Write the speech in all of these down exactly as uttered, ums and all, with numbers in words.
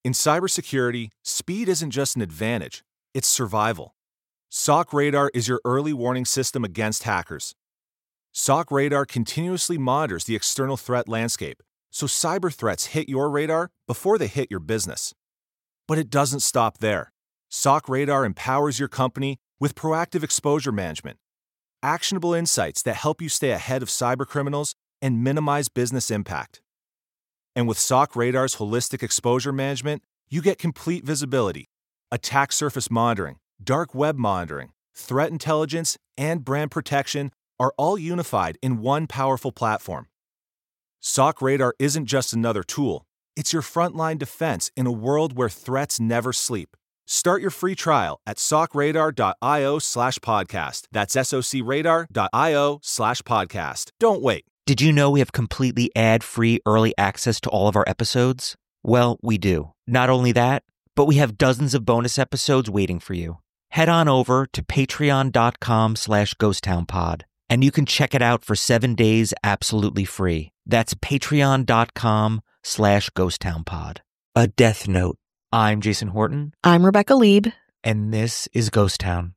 In cybersecurity, speed isn't just an advantage, it's survival. S O C Radar is your early warning system against hackers. S O C Radar continuously monitors the external threat landscape, so cyber threats hit your radar before they hit your business. But it doesn't stop there. S O C Radar empowers your company with proactive exposure management, actionable insights that help you stay ahead of cybercriminals and minimize business impact. And with S O C Radar's holistic exposure management, you get complete visibility, attack surface monitoring, dark web monitoring, threat intelligence, and brand protection are all unified in one powerful platform. S O C Radar isn't just another tool, it's your frontline defense in a world where threats never sleep. Start your free trial at socradar.io slash podcast. That's socradar.io slash podcast. Don't wait. Did you know we have completely ad-free early access to all of our episodes? Well, we do. Not only that, but we have dozens of bonus episodes waiting for you. Head on over to patreon.com slash ghosttownpod, and you can check it out for seven days absolutely free. That's patreon.com slash ghosttownpod. A Death Note. I'm Jason Horton. I'm Rebecca Lieb. And this is Ghost Town.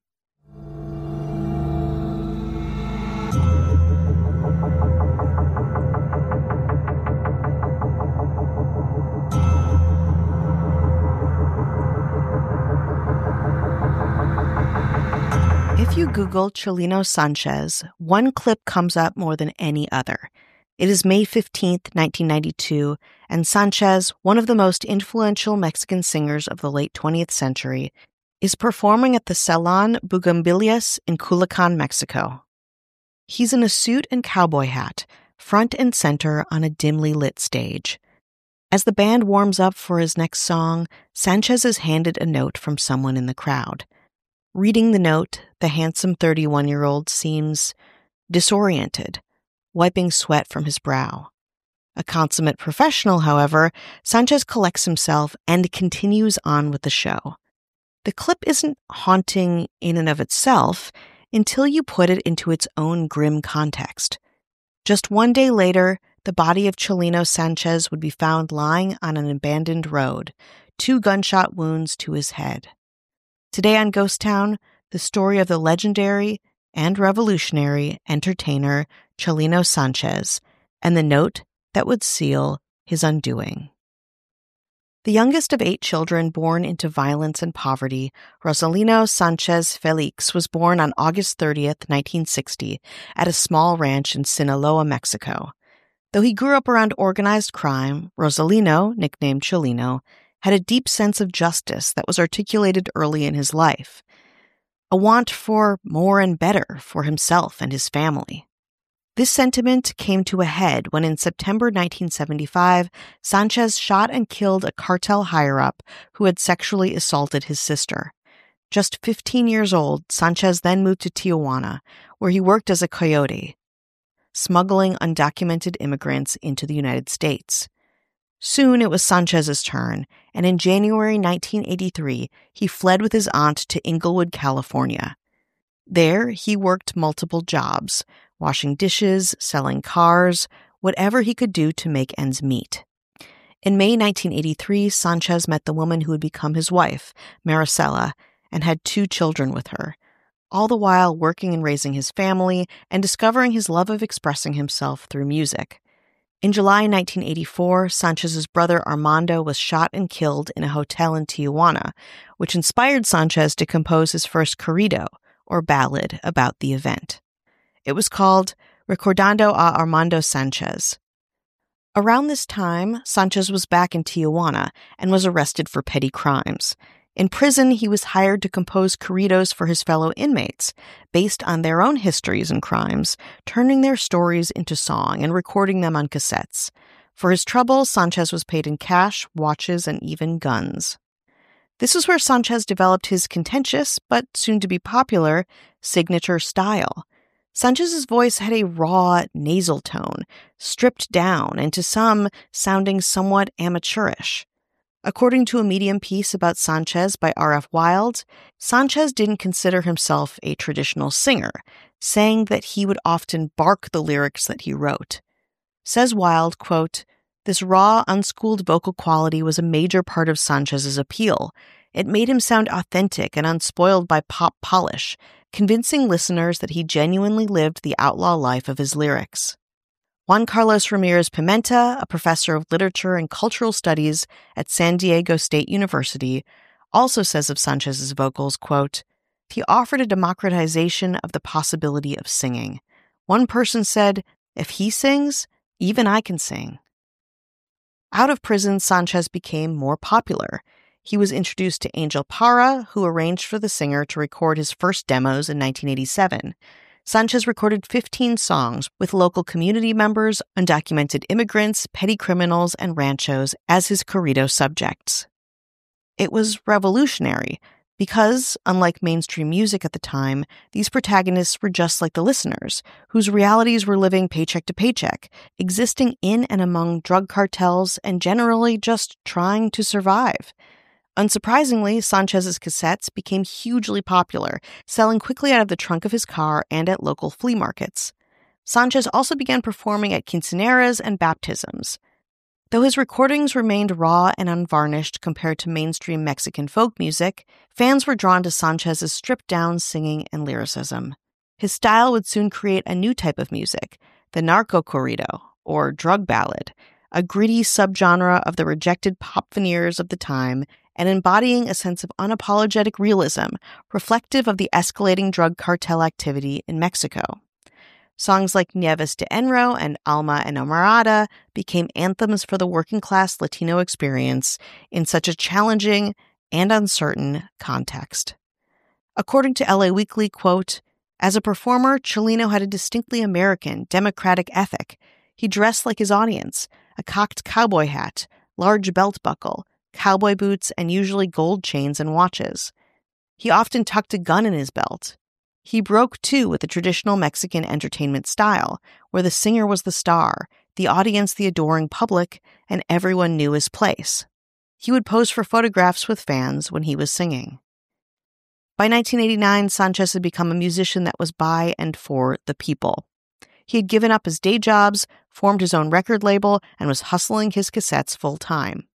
If you Google Chileno Sanchez, one clip comes up more than any other. It is May fifteenth, nineteen ninety-two, and Sanchez, one of the most influential Mexican singers of the late twentieth century, is performing at the Salon Bugambilias in Culiacan, Mexico. He's in a suit and cowboy hat, front and center on a dimly lit stage. As the band warms up for his next song, Sanchez is handed a note from someone in the crowd. Reading the note, the handsome thirty-one-year-old seems disoriented, wiping sweat from his brow. A consummate professional, however, Sanchez collects himself and continues on with the show. The clip isn't haunting in and of itself until you put it into its own grim context. Just one day later, the body of Chileno Sanchez would be found lying on an abandoned road, two gunshot wounds to his head. Today on Ghost Town, the story of the legendary and revolutionary entertainer Chileno Sanchez and the note that would seal his undoing. The youngest of eight children born into violence and poverty, Rosalino Sanchez Felix was born on August thirtieth, nineteen sixty, at a small ranch in Sinaloa, Mexico. Though he grew up around organized crime, Rosalino, nicknamed Chileno, had a deep sense of justice that was articulated early in his life, a want for more and better for himself and his family. This sentiment came to a head when in September nineteen seventy-five, Sanchez shot and killed a cartel higher-up who had sexually assaulted his sister. Just fifteen years old, Sanchez then moved to Tijuana, where he worked as a coyote, smuggling undocumented immigrants into the United States. Soon it was Sanchez's turn, and in January nineteen eighty-three, he fled with his aunt to Inglewood, California. There, he worked multiple jobs, washing dishes, selling cars, whatever he could do to make ends meet. In May nineteen eighty-three, Sanchez met the woman who would become his wife, Maricela, and had two children with her, all the while working and raising his family and discovering his love of expressing himself through music. In July nineteen eighty-four, Sanchez's brother Armando was shot and killed in a hotel in Tijuana, which inspired Sanchez to compose his first corrido, or ballad, about the event. It was called Recordando a Armando Sanchez. Around this time, Sanchez was back in Tijuana and was arrested for petty crimes. In prison, he was hired to compose corridos for his fellow inmates, based on their own histories and crimes, turning their stories into song and recording them on cassettes. For his trouble, Sanchez was paid in cash, watches, and even guns. This is where Sanchez developed his contentious, but soon-to-be popular, signature style. Sanchez's voice had a raw, nasal tone, stripped down and to some sounding somewhat amateurish. According to a Medium piece about Sanchez by R F Wild, Sanchez didn't consider himself a traditional singer, saying that he would often bark the lyrics that he wrote. Says Wild, quote, This raw, unschooled vocal quality was a major part of Sanchez's appeal. It made him sound authentic and unspoiled by pop polish, convincing listeners that he genuinely lived the outlaw life of his lyrics. Juan Carlos Ramirez Pimenta, a professor of literature and cultural studies at San Diego State University, also says of Sanchez's vocals, quote, "He offered a democratization of the possibility of singing. One person said, 'If he sings, even I can sing.'" Out of prison, Sanchez became more popular. He was introduced to Angel Parra, who arranged for the singer to record his first demos in nineteen eighty-seven. Sanchez recorded fifteen songs with local community members, undocumented immigrants, petty criminals, and ranchos as his corrido subjects. It was revolutionary because, unlike mainstream music at the time, these protagonists were just like the listeners, whose realities were living paycheck to paycheck, existing in and among drug cartels, and generally just trying to survive. Unsurprisingly, Sanchez's cassettes became hugely popular, selling quickly out of the trunk of his car and at local flea markets. Sanchez also began performing at quinceañeras and baptisms. Though his recordings remained raw and unvarnished compared to mainstream Mexican folk music, fans were drawn to Sanchez's stripped-down singing and lyricism. His style would soon create a new type of music, the narco corrido, or drug ballad, a gritty subgenre of the rejected pop veneers of the time and embodying a sense of unapologetic realism, reflective of the escalating drug cartel activity in Mexico. Songs like Nieves de Enro and Alma Enamorada became anthems for the working-class Latino experience in such a challenging and uncertain context. According to L A Weekly, quote, "As a performer, Chelino had a distinctly American, democratic ethic. He dressed like his audience, a cocked cowboy hat, large belt buckle, cowboy boots, and usually gold chains and watches. He often tucked a gun in his belt. He broke, too, with the traditional Mexican entertainment style, where the singer was the star, the audience the adoring public, and everyone knew his place. He would pose for photographs with fans when he was singing." By nineteen eighty-nine, Sanchez had become a musician that was by and for the people. He had given up his day jobs, formed his own record label, and was hustling his cassettes full-time.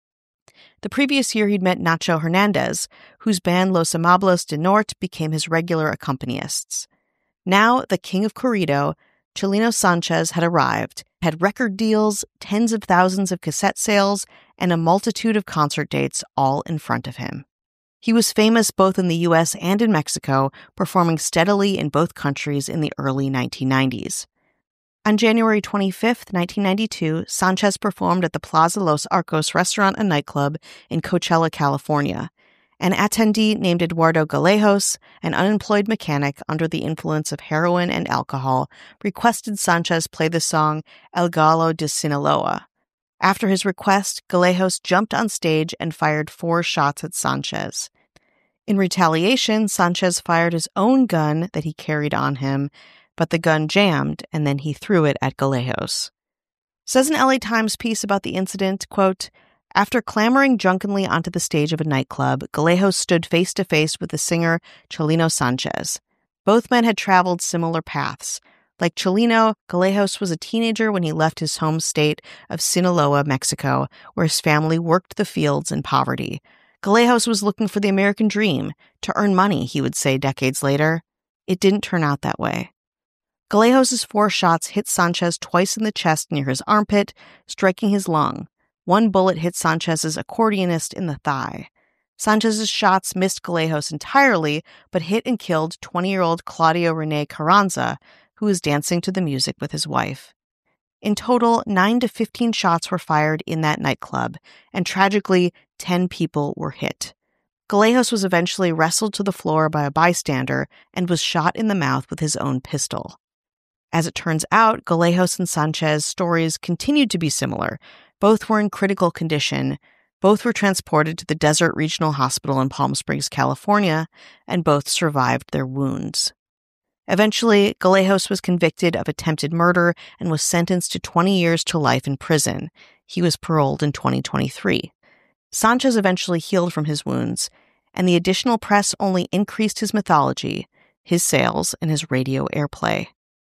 The previous year, he'd met Nacho Hernandez, whose band Los Amables de Norte became his regular accompanists. Now, the king of corrido, Chelino Sanchez had arrived, had record deals, tens of thousands of cassette sales, and a multitude of concert dates all in front of him. He was famous both in the U S and in Mexico, performing steadily in both countries in the early nineteen nineties. On January twenty-fifth, nineteen ninety-two, Sanchez performed at the Plaza Los Arcos restaurant and nightclub in Coachella, California. An attendee named Eduardo Galejos, an unemployed mechanic under the influence of heroin and alcohol, requested Sanchez play the song El Gallo de Sinaloa. After his request, Galejos jumped on stage and fired four shots at Sanchez. In retaliation, Sanchez fired his own gun that he carried on him, but the gun jammed, and then he threw it at Galejos. Says an L A Times piece about the incident, quote, "After clambering drunkenly onto the stage of a nightclub, Galejos stood face-to-face with the singer Chelino Sanchez. Both men had traveled similar paths. Like Chelino, Galejos was a teenager when he left his home state of Sinaloa, Mexico, where his family worked the fields in poverty. Galejos was looking for the American dream, to earn money, he would say decades later. It didn't turn out that way." Galejos' four shots hit Sanchez twice in the chest near his armpit, striking his lung. One bullet hit Sanchez's accordionist in the thigh. Sanchez's shots missed Galejos entirely, but hit and killed twenty-year-old Claudio Rene Carranza, who was dancing to the music with his wife. In total, nine to fifteen shots were fired in that nightclub, and tragically, ten people were hit. Galejos was eventually wrestled to the floor by a bystander and was shot in the mouth with his own pistol. As it turns out, Galejos and Sanchez's stories continued to be similar. Both were in critical condition. Both were transported to the Desert Regional Hospital in Palm Springs, California, and both survived their wounds. Eventually, Galejos was convicted of attempted murder and was sentenced to twenty years to life in prison. He was paroled in twenty twenty-three. Sanchez eventually healed from his wounds, and the additional press only increased his mythology, his sales, and his radio airplay.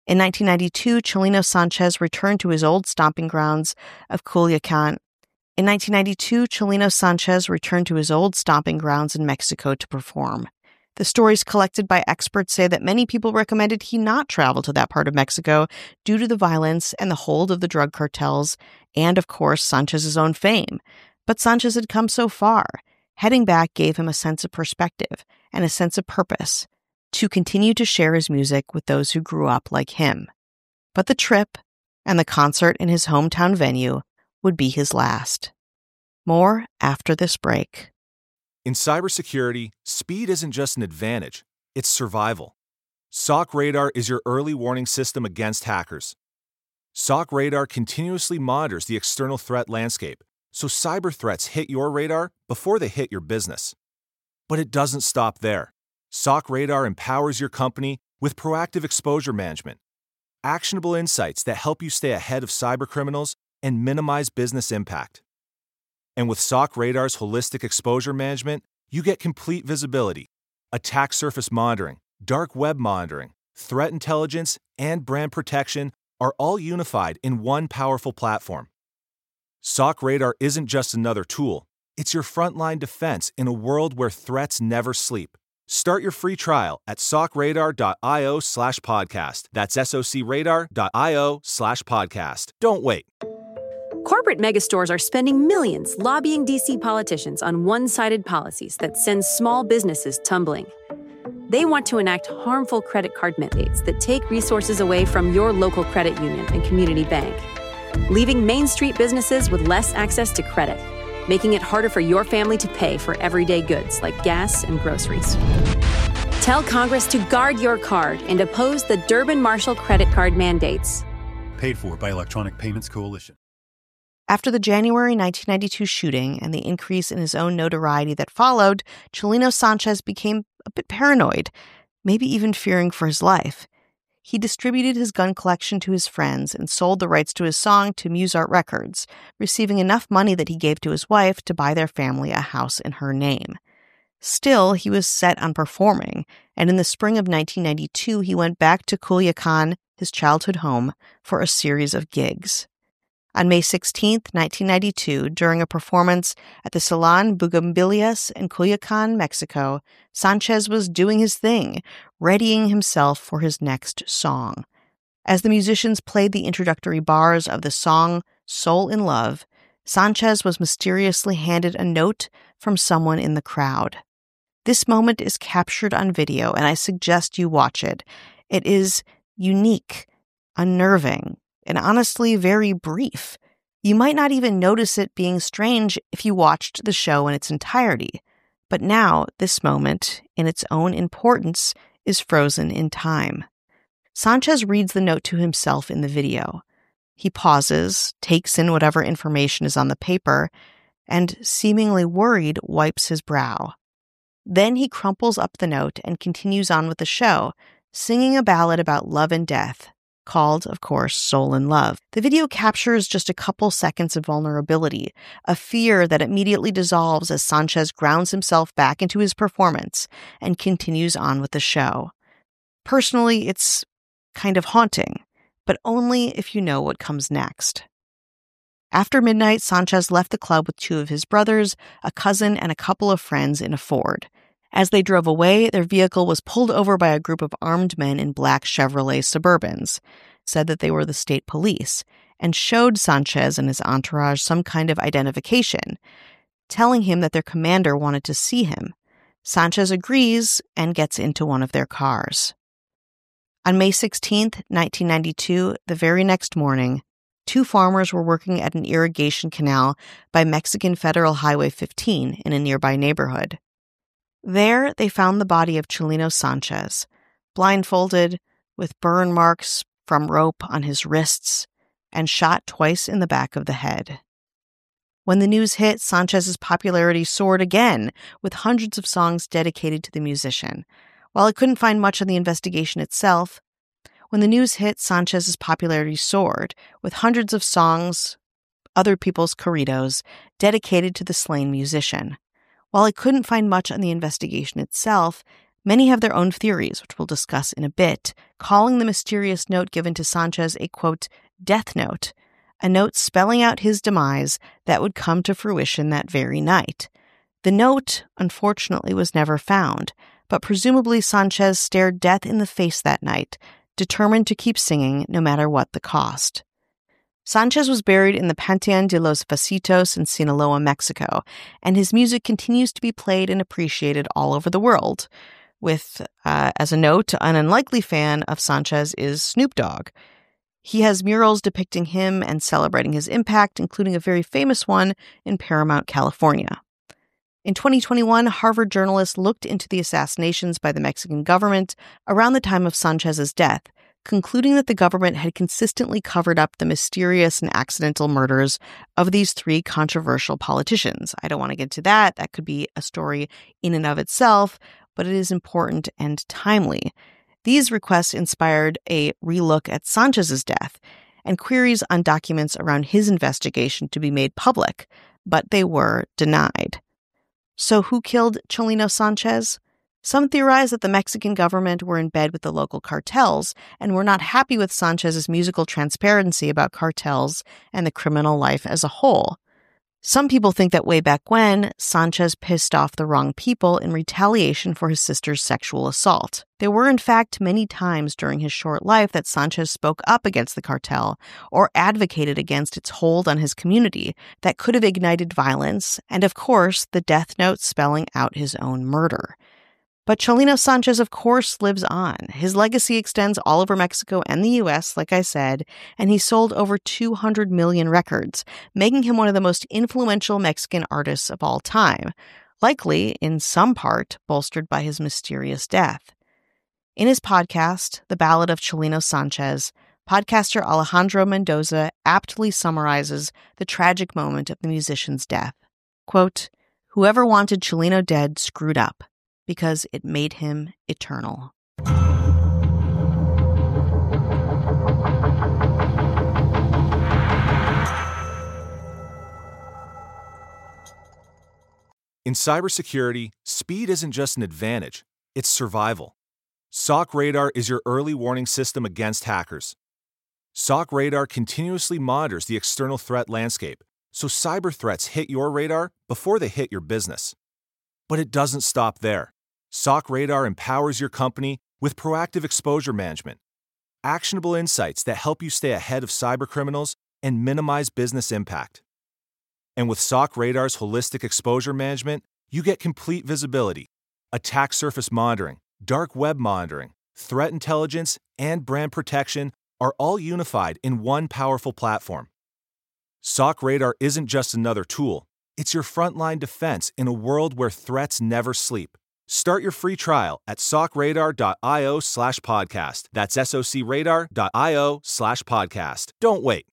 In nineteen ninety-two, Chileno Sanchez returned to his old stomping grounds of Culiacan. In nineteen ninety-two, Chileno Sanchez returned to his old stomping grounds in Mexico to perform. The stories collected by experts say that many people recommended he not travel to that part of Mexico due to the violence and the hold of the drug cartels and, of course, Sanchez's own fame. But Sanchez had come so far. Heading back gave him a sense of perspective and a sense of purpose to continue to share his music with those who grew up like him. But the trip and the concert in his hometown venue would be his last. More after this break. In cybersecurity, speed isn't just an advantage, it's survival. S O C Radar is your early warning system against hackers. S O C Radar continuously monitors the external threat landscape, so cyber threats hit your radar before they hit your business. But it doesn't stop there. S O C Radar empowers your company with proactive exposure management, actionable insights that help you stay ahead of cybercriminals and minimize business impact. And with S O C Radar's holistic exposure management, you get complete visibility, attack surface monitoring, dark web monitoring, threat intelligence, and brand protection are all unified in one powerful platform. S O C Radar isn't just another tool, it's your frontline defense in a world where threats never sleep. Start your free trial at socradar.io slash podcast. That's socradar.io slash podcast. Don't wait. Corporate megastores are spending millions lobbying D C politicians on one-sided policies that send small businesses tumbling. They want to enact harmful credit card mandates that take resources away from your local credit union and community bank, leaving Main Street businesses with less access to credit, making it harder for your family to pay for everyday goods like gas and groceries. Tell Congress to guard your card and oppose the Durbin-Marshall credit card mandates. Paid for by Electronic Payments Coalition. After the January nineteen ninety-two shooting and the increase in his own notoriety that followed, Chileno Sanchez became a bit paranoid, maybe even fearing for his life. He distributed his gun collection to his friends and sold the rights to his song to Musart Records, receiving enough money that he gave to his wife to buy their family a house in her name. Still, he was set on performing, and in the spring of nineteen ninety-two, he went back to Culiacan, his childhood home, for a series of gigs. On May sixteenth, nineteen ninety-two, during a performance at the Salon Bugambilias in Culiacan, Mexico, Sanchez was doing his thing, readying himself for his next song. As the musicians played the introductory bars of the song Soul in Love, Sanchez was mysteriously handed a note from someone in the crowd. This moment is captured on video, and I suggest you watch it. It is unique, unnerving, and honestly very brief. You might not even notice it being strange if you watched the show in its entirety. But now, this moment, in its own importance, is frozen in time. Sanchez reads the note to himself in the video. He pauses, takes in whatever information is on the paper, and, seemingly worried, wipes his brow. Then he crumples up the note and continues on with the show, singing a ballad about love and death, called, of course, Soul in Love. The video captures just a couple seconds of vulnerability, a fear that immediately dissolves as Sanchez grounds himself back into his performance and continues on with the show. Personally, it's kind of haunting, but only if you know what comes next. After midnight, Sanchez left the club with two of his brothers, a cousin, and a couple of friends in a Ford. As they drove away, their vehicle was pulled over by a group of armed men in black Chevrolet Suburbans, said that they were the state police, and showed Sanchez and his entourage some kind of identification, telling him that their commander wanted to see him. Sanchez agrees and gets into one of their cars. On May sixteenth, nineteen ninety-two, the very next morning, two farmers were working at an irrigation canal by Mexican Federal Highway fifteen in a nearby neighborhood. There, they found the body of Chileno Sanchez, blindfolded, with burn marks from rope on his wrists, and shot twice in the back of the head. When the news hit, Sanchez's popularity soared again, with hundreds of songs dedicated to the musician. While I couldn't find much on the investigation itself, when the news hit, Sanchez's popularity soared, with hundreds of songs, other people's corridos, dedicated to the slain musician. While I couldn't find much on the investigation itself, Many have their own theories, which we'll discuss in a bit, calling the mysterious note given to Sanchez a, quote, death note, a note spelling out his demise that would come to fruition that very night. The note, unfortunately, was never found, but presumably Sanchez stared death in the face that night, determined to keep singing no matter what the cost. Sanchez was buried in the Panteón de los Vasitos in Sinaloa, Mexico, and his music continues to be played and appreciated all over the world. With, uh, as a note, an unlikely fan of Sanchez is Snoop Dogg. He has murals depicting him and celebrating his impact, including a very famous one in Paramount, California. In twenty twenty-one, Harvard journalists looked into the assassinations by the Mexican government around the time of Sanchez's death, concluding that the government had consistently covered up the mysterious and accidental murders of these three controversial politicians. I don't want to get into that. That could be a story in and of itself, but it is important and timely. These requests inspired a relook at Sanchez's death and queries on documents around his investigation to be made public, but they were denied. So who killed Chelino Sanchez? Some theorize that the Mexican government were in bed with the local cartels and were not happy with Sanchez's musical transparency about cartels and the criminal life as a whole. Some people think that way back when, Sanchez pissed off the wrong people in retaliation for his sister's sexual assault. There were, in fact, many times during his short life that Sanchez spoke up against the cartel or advocated against its hold on his community that could have ignited violence, and of course, the death note spelling out his own murder. But Chelino Sanchez, of course, lives on. His legacy extends all over Mexico and the U S, like I said, and he sold over two hundred million records, making him one of the most influential Mexican artists of all time, likely, in some part, bolstered by his mysterious death. In his podcast, The Ballad of Chelino Sanchez, podcaster Alejandro Mendoza aptly summarizes the tragic moment of the musician's death. Quote, "Whoever wanted Chelino dead screwed up, because it made him eternal." In cybersecurity, speed isn't just an advantage, it's survival. S O C Radar is your early warning system against hackers. S O C Radar continuously monitors the external threat landscape, so cyber threats hit your radar before they hit your business. But it doesn't stop there. S O C Radar empowers your company with proactive exposure management, actionable insights that help you stay ahead of cybercriminals and minimize business impact. And with S O C Radar's holistic exposure management, you get complete visibility, attack surface monitoring, dark web monitoring, threat intelligence, and brand protection are all unified in one powerful platform. S O C Radar isn't just another tool, it's your frontline defense in a world where threats never sleep. Start your free trial at socradar.io slash podcast. That's socradar.io slash podcast. Don't wait.